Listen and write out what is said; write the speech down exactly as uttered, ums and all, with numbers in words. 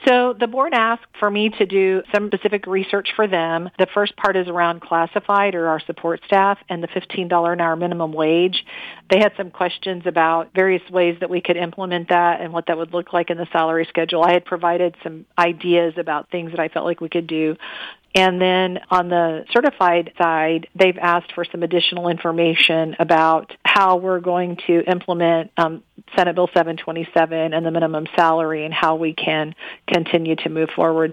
So the board asked for me to do some specific research for them. The first part is around classified or our support staff and the fifteen dollars an hour minimum wage. They had some questions about various ways that we could implement that and what that would look like in the salary schedule. I had provided some ideas about things that I felt like we could do. And then on the certified side, they've asked for some additional information about how we're going to implement um, Senate Bill seven twenty-seven and the minimum salary and how we can continue to move forward